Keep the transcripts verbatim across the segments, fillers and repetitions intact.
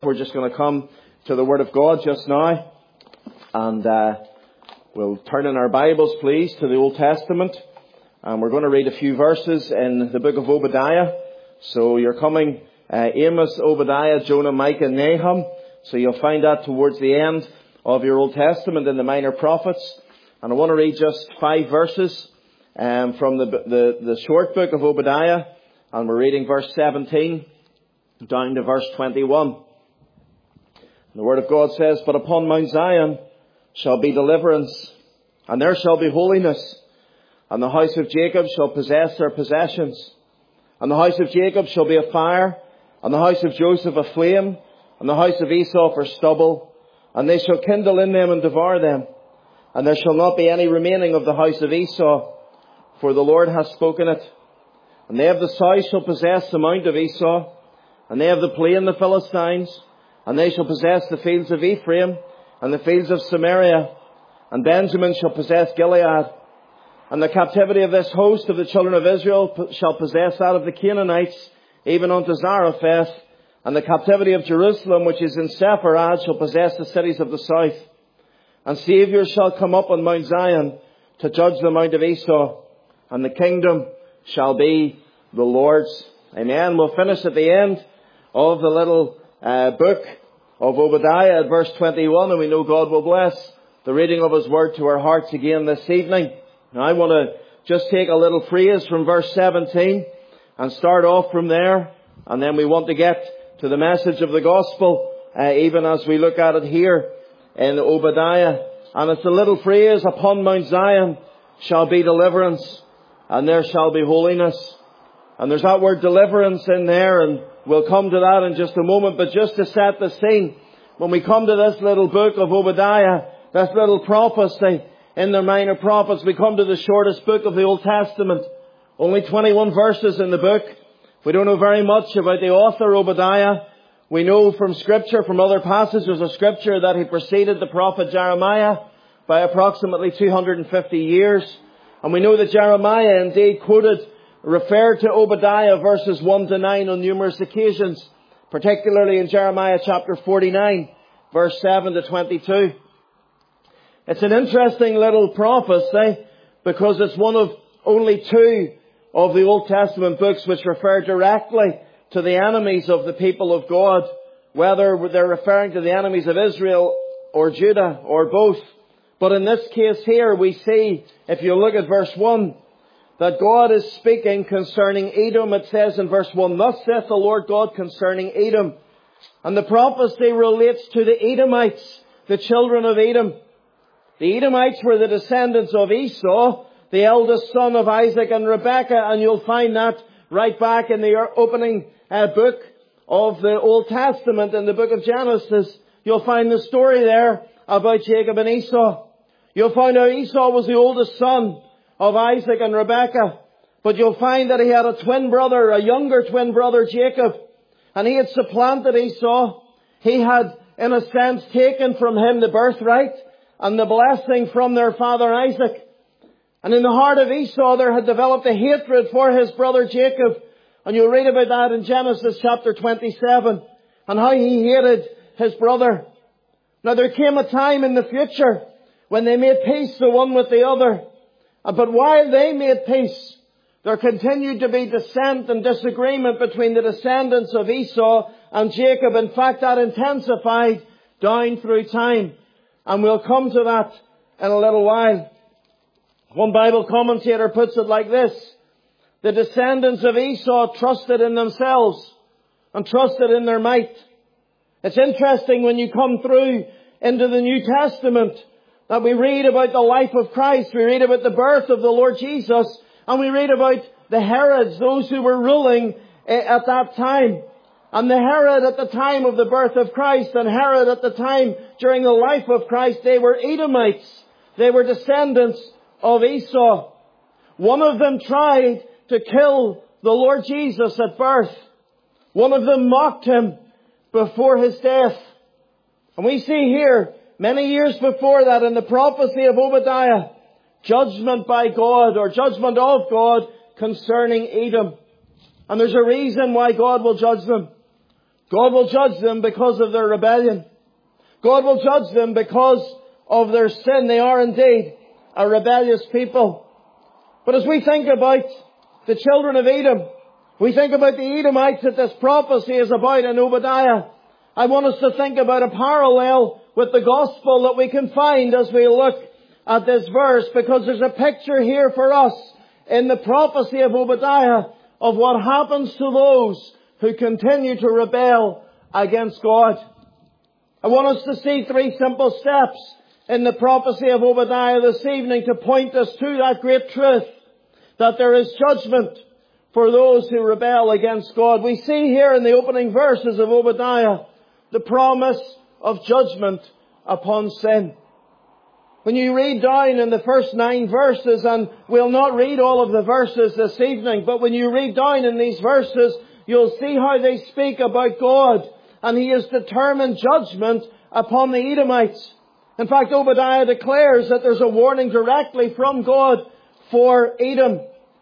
We're just going to come to the Word of God just now, and uh, we'll turn in our Bibles, please, to the Old Testament, and we're going to read a few verses in the book of Obadiah. So you're coming uh, Amos, Obadiah, Jonah, Micah, Nahum. So you'll find that towards the end of your Old Testament in the Minor Prophets. And I want to read just five verses um, from the, the the short book of Obadiah, and we're reading verse seventeen down to verse twenty-one. The Word of God says, "But upon Mount Zion shall be deliverance, and there shall be holiness, and the house of Jacob shall possess their possessions. And the house of Jacob shall be a fire, and the house of Joseph a flame, and the house of Esau for stubble, and they shall kindle in them and devour them. And there shall not be any remaining of the house of Esau, for the Lord hath spoken it. And they of the south shall possess the mount of Esau, and they of the plain the Philistines, and they shall possess the fields of Ephraim, and the fields of Samaria, and Benjamin shall possess Gilead. And the captivity of this host of the children of Israel shall possess that of the Canaanites, even unto Zarephath. And the captivity of Jerusalem, which is in Sepharad, shall possess the cities of the south. And Saviour shall come up on Mount Zion to judge the mount of Esau, and the kingdom shall be the Lord's." Amen. We'll finish at the end of the little uh, book of Obadiah at verse twenty-one, and we know God will bless the reading of His Word to our hearts again this evening. Now I want to just take a little phrase from verse seventeen and start off from there, and then we want to get to the message of the gospel, uh, even as we look at it here in Obadiah. And it's a little phrase, "Upon Mount Zion shall be deliverance, and there shall be holiness." And there's that word deliverance in there, and we'll come to that in just a moment. But just to set the scene, when we come to this little book of Obadiah, this little prophecy in the Minor Prophets, we come to the shortest book of the Old Testament. Only twenty-one verses in the book. We don't know very much about the author, Obadiah. We know from Scripture, from other passages of Scripture, that he preceded the prophet Jeremiah by approximately two hundred fifty years. And we know that Jeremiah indeed quoted, referred to Obadiah verses one to nine on numerous occasions, particularly in Jeremiah chapter forty-nine, verse seven to twenty-two. It's an interesting little prophecy because it's one of only two of the Old Testament books which refer directly to the enemies of the people of God, whether they're referring to the enemies of Israel or Judah or both. But in this case here we see, if you look at verse one, that God is speaking concerning Edom. It says in verse one, "Thus saith the Lord God concerning Edom." And the prophecy relates to the Edomites, the children of Edom. The Edomites were the descendants of Esau, the eldest son of Isaac and Rebekah, and you'll find that right back in the opening uh, book of the Old Testament, in the book of Genesis. You'll find the story there about Jacob and Esau. You'll find how Esau was the oldest son of Isaac and Rebekah, but you'll find that he had a twin brother, a younger twin brother, Jacob, and he had supplanted Esau. He had, in a sense, taken from him the birthright and the blessing from their father Isaac. And in the heart of Esau there had developed a hatred for his brother Jacob. And you'll read about that in Genesis chapter twenty-seven, and how he hated his brother. Now there came a time in the future when they made peace the one with the other. But while they made peace, there continued to be dissent and disagreement between the descendants of Esau and Jacob. In fact, that intensified down through time. And we'll come to that in a little while. One Bible commentator puts it like this: the descendants of Esau trusted in themselves and trusted in their might. It's interesting when you come through into the New Testament that we read about the life of Christ. We read about the birth of the Lord Jesus, and we read about the Herods, those who were ruling at that time. And the Herod at the time of the birth of Christ, and Herod at the time during the life of Christ, they were Edomites. They were descendants of Esau. One of them tried to kill the Lord Jesus at birth. One of them mocked him before his death. And we see here, many years before that, in the prophecy of Obadiah, judgment by God, or judgment of God concerning Edom. And there's a reason why God will judge them. God will judge them because of their rebellion. God will judge them because of their sin. They are indeed a rebellious people. But as we think about the children of Edom, we think about the Edomites that this prophecy is about in Obadiah. I want us to think about a parallel with the gospel that we can find as we look at this verse, because there's a picture here for us in the prophecy of Obadiah of what happens to those who continue to rebel against God. I want us to see three simple steps in the prophecy of Obadiah this evening to point us to that great truth, that there is judgment for those who rebel against God. We see here in the opening verses of Obadiah the promise of judgment upon sin. When you read down in the first nine verses, and we'll not read all of the verses this evening, but when you read down in these verses, you'll see how they speak about God, and He has determined judgment upon the Edomites. In fact, Obadiah declares that there's a warning directly from God for Edom.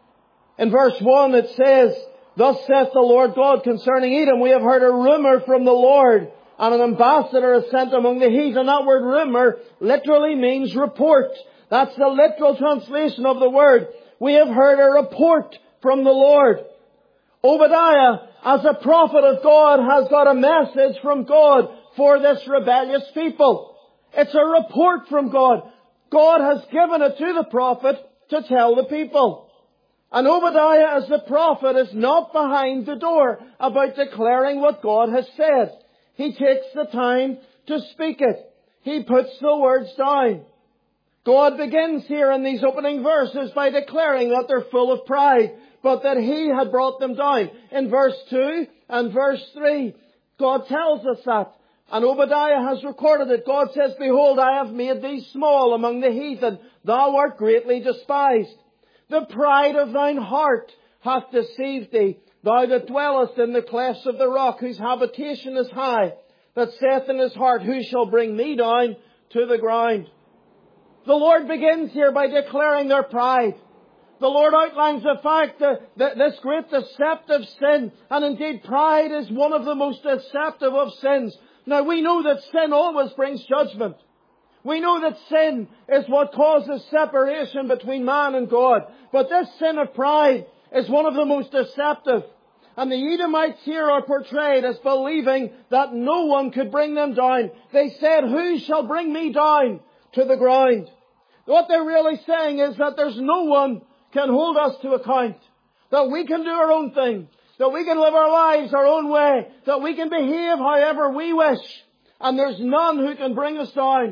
In verse one it says, "Thus saith the Lord God concerning Edom, we have heard a rumour from the Lord, and an ambassador is sent among the heathen." That word rumour literally means report. That's the literal translation of the word. We have heard a report from the Lord. Obadiah, as a prophet of God, has got a message from God for this rebellious people. It's a report from God. God has given it to the prophet to tell the people. And Obadiah, as the prophet, is not behind the door about declaring what God has said. He takes the time to speak it. He puts the words down. God begins here in these opening verses by declaring that they're full of pride, but that He had brought them down. In verse two and verse three, God tells us that. And Obadiah has recorded it. God says, "Behold, I have made thee small among the heathen. Thou art greatly despised. The pride of thine heart hath deceived thee. Thou that dwellest in the clefts of the rock, whose habitation is high, that saith in his heart, Who shall bring me down to the ground?" The Lord begins here by declaring their pride. The Lord outlines the fact that, that this great deceptive sin, and indeed pride is one of the most deceptive of sins. Now we know that sin always brings judgment. We know that sin is what causes separation between man and God. But this sin of pride is one of the most deceptive. And the Edomites here are portrayed as believing that no one could bring them down. They said, "Who shall bring me down to the ground?" What they're really saying is that there's no one can hold us to account. That we can do our own thing. That we can live our lives our own way. That we can behave however we wish. And there's none who can bring us down.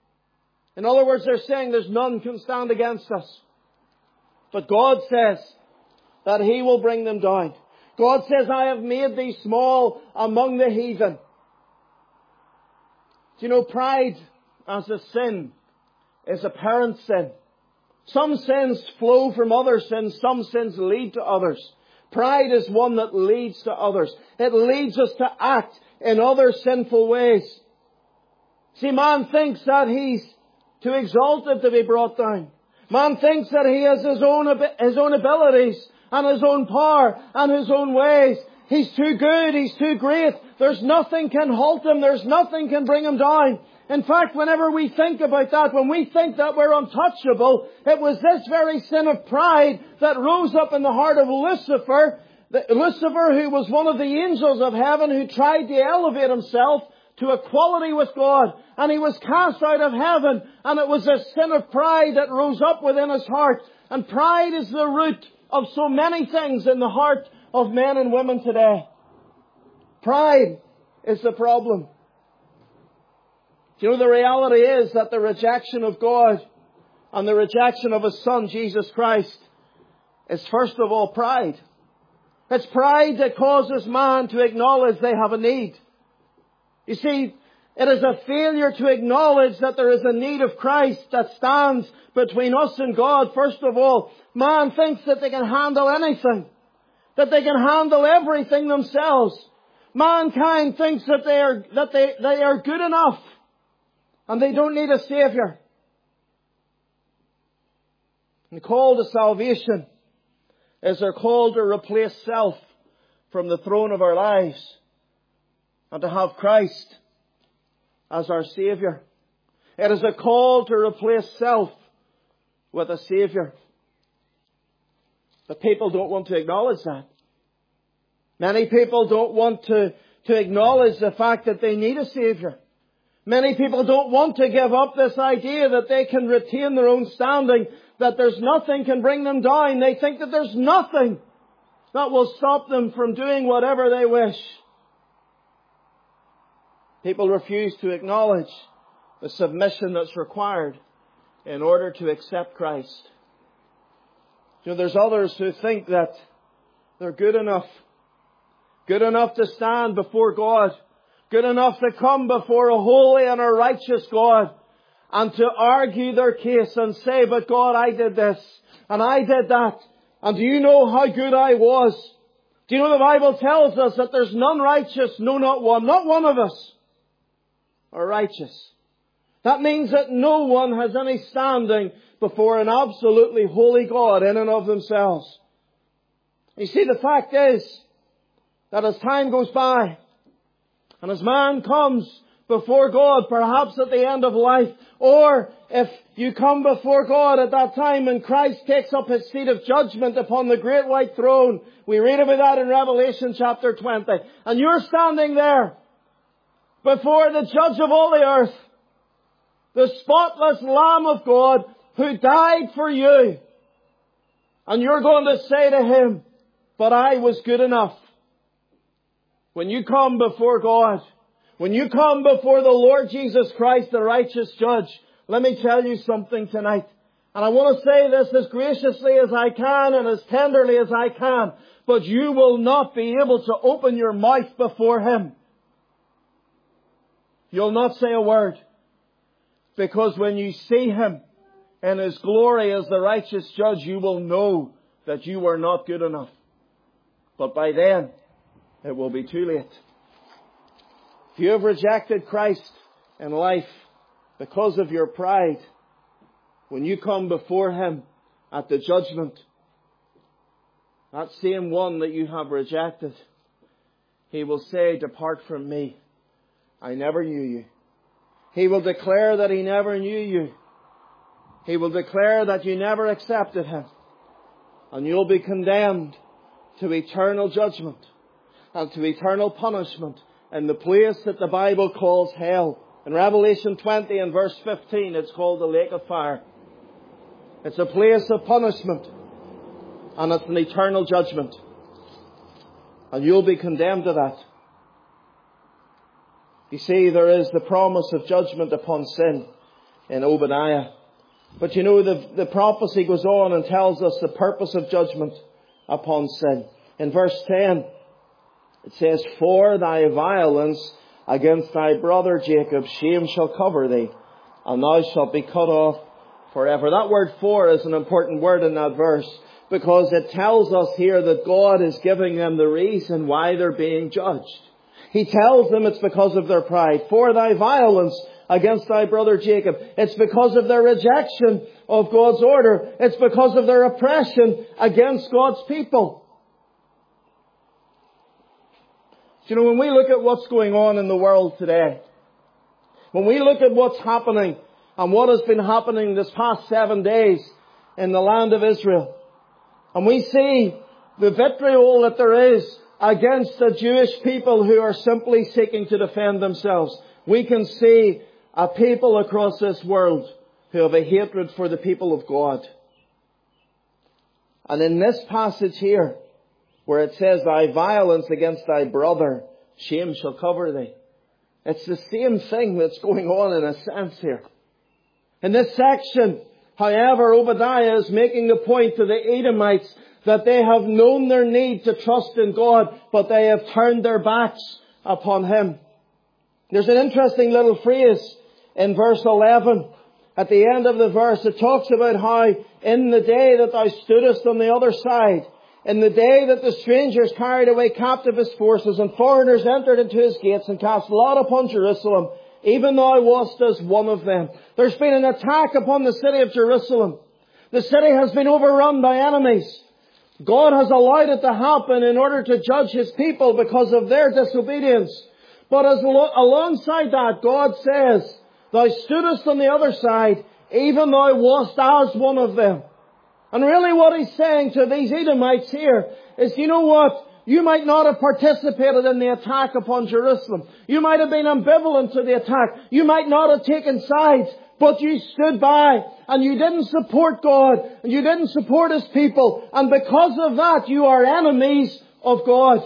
In other words, they're saying there's none can stand against us. But God says that He will bring them down. God says, "I have made thee small among the heathen." Do you know, pride as a sin is a parent sin. Some sins flow from other sins. Some sins lead to others. Pride is one that leads to others. It leads us to act in other sinful ways. See, man thinks that he's too exalted to be brought down. Man thinks that he has his own, his own abilities and his own power and his own ways. He's too good. He's too great. There's nothing can halt him. There's nothing can bring him down. In fact, whenever we think about that, when we think that we're untouchable, it was this very sin of pride that rose up in the heart of Lucifer. Lucifer, who was one of the angels of heaven, who tried to elevate himself to equality with God. And he was cast out of heaven. And it was a sin of pride that rose up within his heart. And pride is the root of so many things in the heart of men and women today. Pride is the problem. You know, the reality is that the rejection of God and the rejection of His Son, Jesus Christ, is first of all pride. It's pride that causes man to acknowledge they have a need. You see, it is a failure to acknowledge that there is a need of Christ that stands between us and God. First of all, man thinks that they can handle anything, that they can handle everything themselves. Mankind thinks that they are, that they, they are good enough and they don't need a Savior. The call to salvation is our call to replace self from the throne of our lives. and to have Christ as our Saviour. It is a call to replace self with a Saviour. But people don't want to acknowledge that. Many people don't want to, to acknowledge the fact that they need a Saviour. Many people don't want to give up this idea that they can retain their own standing, that there's nothing can bring them down. They think that there's nothing that will stop them from doing whatever they wish. People refuse to acknowledge the submission that's required in order to accept Christ. You know, there's others who think that they're good enough. Good enough to stand before God. Good enough to come before a holy and a righteous God and to argue their case and say, but God, I did this and I did that. And do you know how good I was? Do you know the Bible tells us that there's none righteous, no, not one. Not one of us are righteous. That means that no one has any standing before an absolutely holy God in and of themselves. You see, the fact is that as time goes by, and as man comes before God, perhaps at the end of life, or if you come before God at that time and Christ takes up His seat of judgment upon the great white throne, we read about that in Revelation chapter twenty, and you're standing there before the Judge of all the earth, the spotless Lamb of God who died for you, and you're going to say to Him, but I was good enough. When you come before God, when you come before the Lord Jesus Christ, the righteous judge, let me tell you something tonight. And I want to say this as graciously as I can and as tenderly as I can. But you will not be able to open your mouth before Him. You'll not say a word. Because when you see Him in His glory as the righteous judge, you will know that you are not good enough. But by then, it will be too late. If you have rejected Christ in life because of your pride, when you come before Him at the judgment, that same one that you have rejected, He will say, depart from me. I never knew you. He will declare that He never knew you. He will declare that you never accepted Him. And you'll be condemned to eternal judgment and to eternal punishment in the place that the Bible calls hell. In Revelation twenty and verse fifteen, it's called the lake of fire. It's a place of punishment, and it's an eternal judgment. And you'll be condemned to that. You see, there is the promise of judgment upon sin in Obadiah. But you know, the, the prophecy goes on and tells us the purpose of judgment upon sin. In verse ten, it says, for thy violence against thy brother Jacob, shame shall cover thee, and thou shalt be cut off forever. That word for is an important word in that verse, because it tells us here that God is giving them the reason why they're being judged. He tells them it's because of their pride. For thy violence against thy brother Jacob. It's because of their rejection of God's order. It's because of their oppression against God's people. You know, when we look at what's going on in the world today, when we look at what's happening and what has been happening this past seven days in the land of Israel, and we see the vitriol that there is against the Jewish people who are simply seeking to defend themselves, we can see a people across this world who have a hatred for the people of God. And in this passage here, where it says, thy violence against thy brother, shame shall cover thee. It's the same thing that's going on in a sense here. In this section, however, Obadiah is making the point to the Edomites that they have known their need to trust in God, but they have turned their backs upon Him. There's an interesting little phrase in verse eleven. At the end of the verse, it talks about how in the day that thou stoodest on the other side, in the day that the strangers carried away captive his forces and foreigners entered into his gates and cast lot upon Jerusalem, even thou wast as one of them. There's been an attack upon the city of Jerusalem. The city has been overrun by enemies. God has allowed it to happen in order to judge His people because of their disobedience. But as lo- alongside that, God says, thou stoodest on the other side, even thou wast as one of them. And really what he's saying to these Edomites here is, you know what? You might not have participated in the attack upon Jerusalem. You might have been ambivalent to the attack. You might not have taken sides, but you stood by and you didn't support God and you didn't support His people. And because of that, you are enemies of God.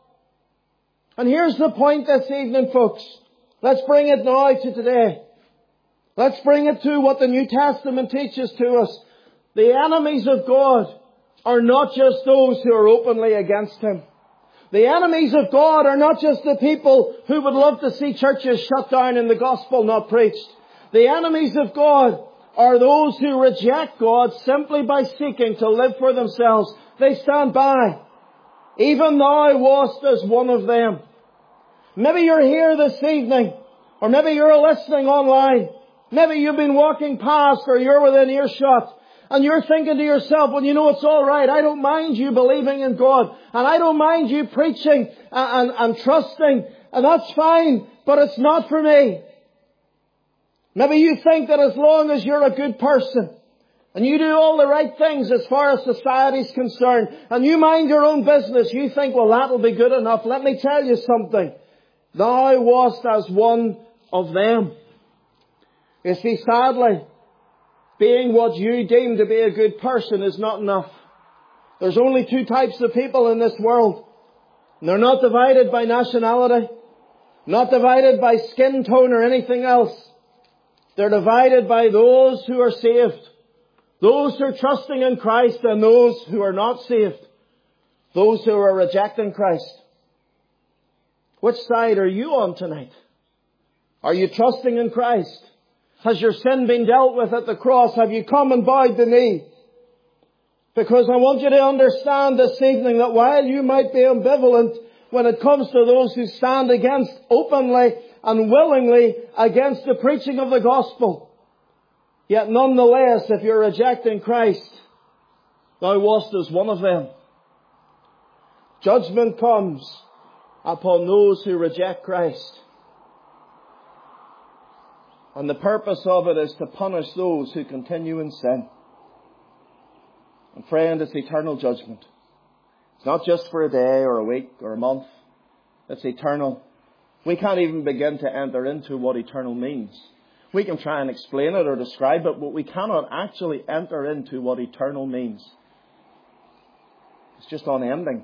And here's the point this evening, folks. Let's bring it now to today. Let's bring it to what the New Testament teaches to us. The enemies of God are not just those who are openly against Him. The enemies of God are not just the people who would love to see churches shut down and the gospel not preached. The enemies of God are those who reject God simply by seeking to live for themselves. They stand by. Even thou wast as one of them. Maybe you're here this evening, or maybe you're listening online. Maybe you've been walking past, or you're within earshot. And you're thinking to yourself, well, you know, it's all right. I don't mind you believing in God. And I don't mind you preaching and, and, and trusting. And that's fine. But it's not for me. Maybe you think that as long as you're a good person and you do all the right things as far as society's concerned and you mind your own business, you think, well, that'll be good enough. Let me tell you something. Thou wast as one of them. You see, sadly, being what you deem to be a good person is not enough. There's only two types of people in this world. And they're not divided by nationality, not divided by skin tone or anything else. They're divided by those who are saved, those who are trusting in Christ, and those who are not saved, those who are rejecting Christ. Which side are you on tonight? Are you trusting in Christ? Has your sin been dealt with at the cross? Have you come and bowed the knee? Because I want you to understand this evening that while you might be ambivalent when it comes to those who stand against openly and willingly against the preaching of the gospel, yet nonetheless, if you're rejecting Christ, thou wast as one of them. Judgment comes upon those who reject Christ. And the purpose of it is to punish those who continue in sin. And friend, it's eternal judgment. It's not just for a day or a week or a month. It's eternal. We can't even begin to enter into what eternal means. We can try and explain it or describe it, but we cannot actually enter into what eternal means. It's just unending.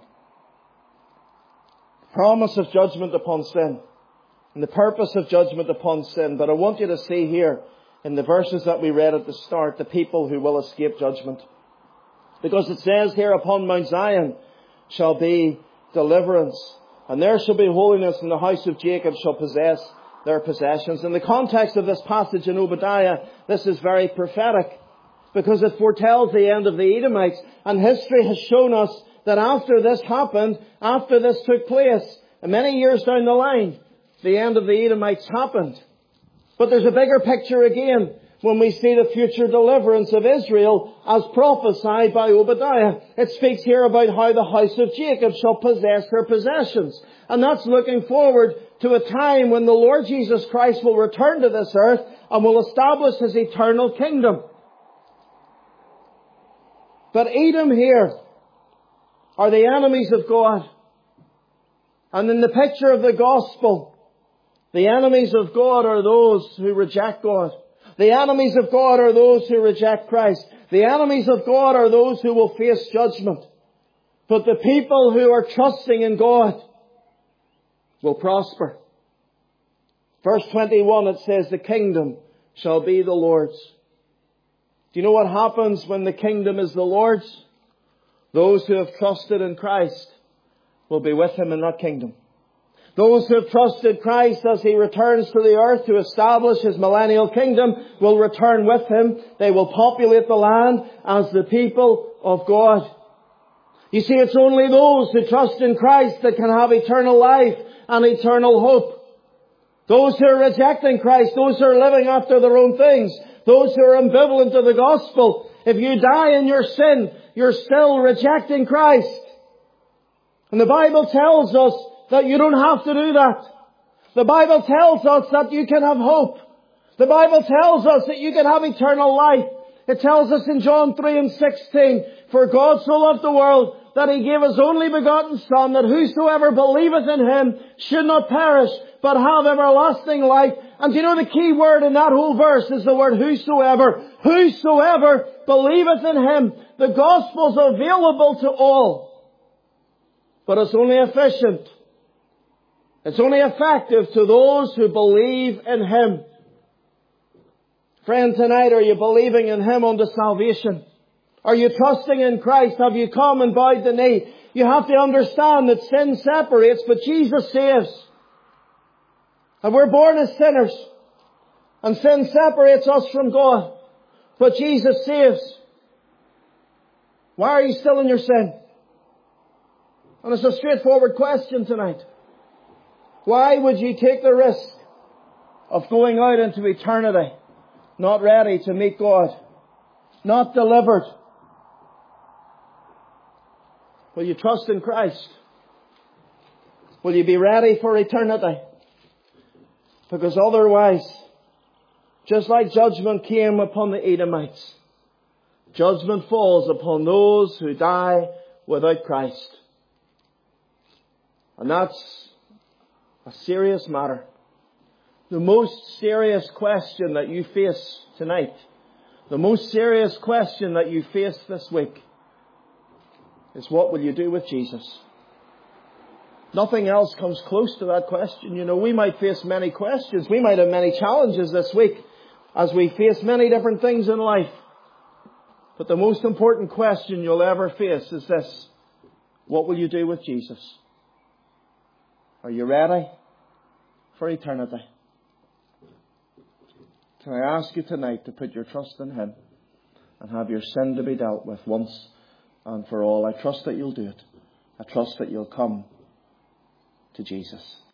The promise of judgment upon sin. And the purpose of judgment upon sin. But I want you to see here in the verses that we read at the start, the people who will escape judgment. Because it says here, upon Mount Zion shall be deliverance, and there shall be holiness, and the house of Jacob shall possess their possessions. In the context of this passage in Obadiah, this is very prophetic, because it foretells the end of the Edomites. And history has shown us that after this happened, after this took place, and many years down the line, the end of the Edomites happened. But there's a bigger picture again when we see the future deliverance of Israel as prophesied by Obadiah. It speaks here about how the house of Jacob shall possess her possessions. And that's looking forward to a time when the Lord Jesus Christ will return to this earth and will establish His eternal kingdom. But Edom here are the enemies of God. And in the picture of the gospel, the enemies of God are those who reject God. The enemies of God are those who reject Christ. The enemies of God are those who will face judgment. But the people who are trusting in God will prosper. Verse twenty-one, it says, the kingdom shall be the Lord's. Do you know what happens when the kingdom is the Lord's? Those who have trusted in Christ will be with Him in that kingdom. Those who have trusted Christ as He returns to the earth to establish His millennial kingdom will return with Him. They will populate the land as the people of God. You see, it's only those who trust in Christ that can have eternal life and eternal hope. Those who are rejecting Christ, those who are living after their own things, those who are ambivalent to the gospel, if you die in your sin, you're still rejecting Christ. And the Bible tells us that you don't have to do that. The Bible tells us that you can have hope. The Bible tells us that you can have eternal life. It tells us in John three and sixteen, for God so loved the world that He gave His only begotten Son, that whosoever believeth in Him should not perish, but have everlasting life. And you know the key word in that whole verse is the word whosoever. Whosoever believeth in Him. The gospel's available to all. But it's only efficient. It's only effective to those who believe in Him. Friend, tonight, are you believing in Him unto salvation? Are you trusting in Christ? Have you come and bowed the knee? You have to understand that sin separates, but Jesus saves. And we're born as sinners. And sin separates us from God. But Jesus saves. Why are you still in your sin? And it's a straightforward question tonight. Why would you take the risk of going out into eternity not ready to meet God? Not delivered? Will you trust in Christ? Will you be ready for eternity? Because otherwise, just like judgment came upon the Edomites, judgment falls upon those who die without Christ. And that's a serious matter. The most serious question that you face tonight, the most serious question that you face this week, is what will you do with Jesus? Nothing else comes close to that question. You know, we might face many questions. We might have many challenges this week as we face many different things in life. But the most important question you'll ever face is this: what will you do with Jesus? Are you ready for eternity? Can I ask you tonight to put your trust in Him and have your sin to be dealt with once and for all? I trust that you'll do it. I trust that you'll come to Jesus.